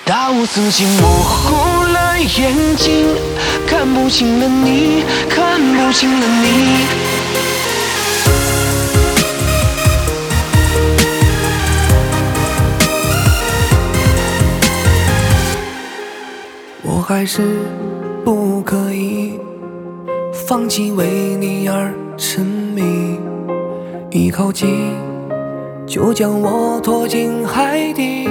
大雾四季模糊了眼睛，看不清了你，看不清了你。 我还是不可以放弃为你而沉迷，一靠近就将我拖进海底。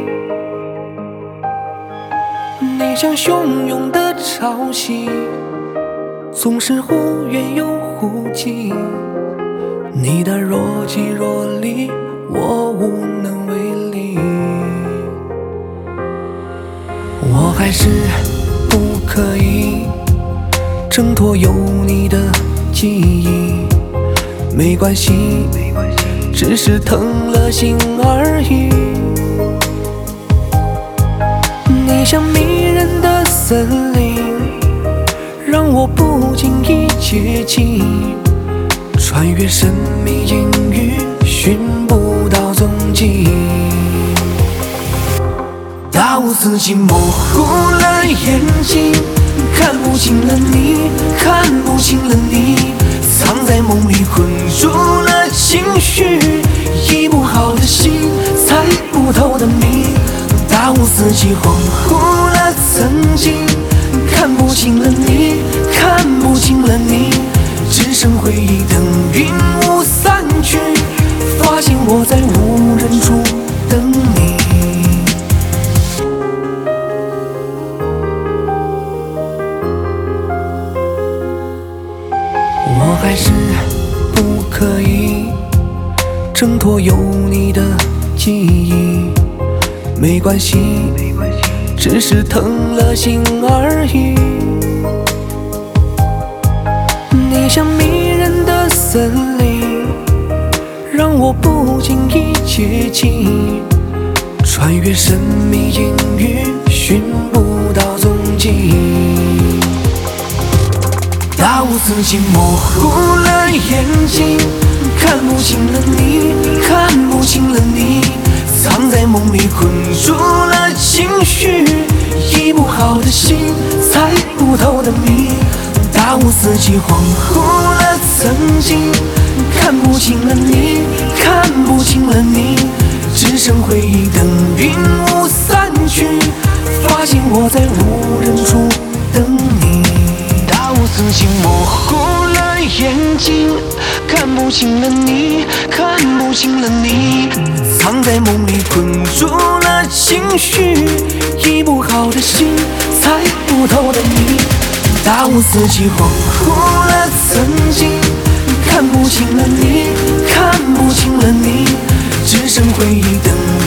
你像汹涌的潮汐，总是忽远又忽近，你的若即若离，我无能为力。我还是不可以挣脱有你的记忆，没关系，只是疼了心而已。你像迷人的森林，让我不经意接近，穿越神秘阴雨，寻不到踪迹。大雾四季模糊了眼睛，看不清了你，看不清了你，藏在梦里困住了情绪，医不好的心，猜不透的谜。大雾四季恍惚了曾经，看不清了你，看不清了你，只剩回忆等云雾散去，发现我在无人处等你。我还是不可以挣脱有你的记忆，没关系，只是疼了心而已。你像迷人的森林，让我不经意接近，穿越神秘阴雨，寻不到踪迹。大雾四季模糊了眼睛，看不清了你，看不清了你，藏在梦里困住了情绪，医不好的心，猜不透的谜。大雾四季恍惚了曾经，看不清了你，看不清了你，只剩回忆等云雾散去，发现我在无人处等你。 大雾四季模糊了眼睛，看不清了你，看不清了你， 藏在梦里困住了情绪，医不好的心，猜不透的谜。大雾四季恍惚了曾经，看不清了你，看不清了你，只剩回忆等